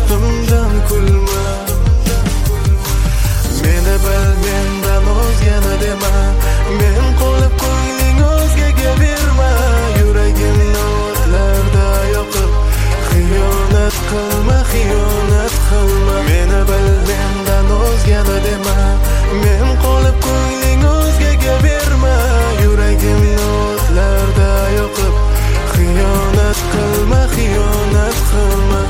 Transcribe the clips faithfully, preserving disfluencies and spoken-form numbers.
ustimdan kulma. Meni bil, mendan o'zgani dema. Men qolib ko'ngling o'zgaga berma. Yuragimni o'tlarda yoqib xiyonat qilma, xiyonat qilma. Meni bil, mendan o'zgani dema. Men qolib ko'ngling o'zgaga berma. Yuragimni o'tlarda yoqib xiyonat qilma, xiyonat qilma.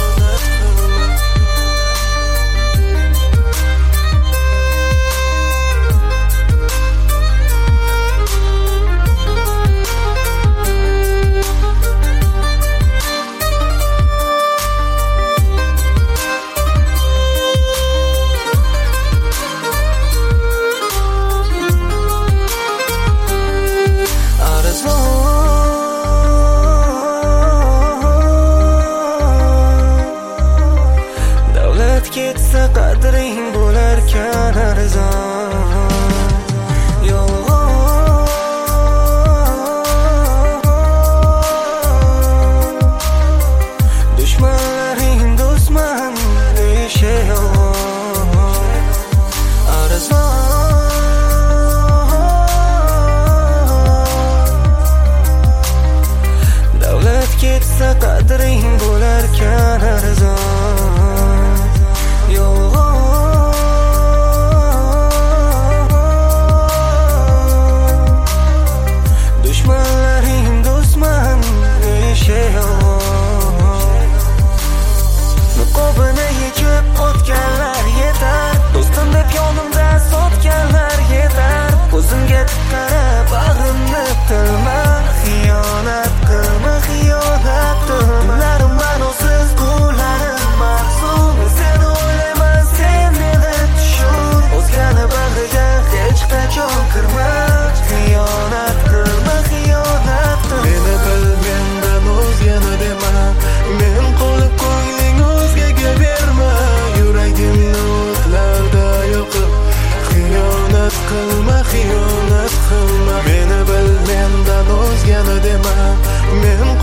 Ketsa qadring bo'larkan arzon. Dushmanlaring do'stman deyishi yolg'on. Arzon davlat ketsa qadring bo'larkan arzon. Dushmanlaring do'stman deyishi yolg'on. Niqobini yechib o'tganlar yetar, do'stim deb yonimda sotganlar yetar. Ko'zimga qarab bag'rimni tilma, xiyonat qilma, xiyonat qilma. Kunlarim ma'nosiz, kunlarim mahzun. Seni o'ylayman, sen meni tushun. O'zgani bag'riga hech qachon kirma, xiyonat qilma, xiyonat qilma. Meni bil, mendan o'zgani dema. Men qolib ko'ngling o'zgaga berma. Yuragimni o'tlarda yoqib xiyonat qilma, xiyonat qilma. Meni bil, mendan o'zgani dema. Men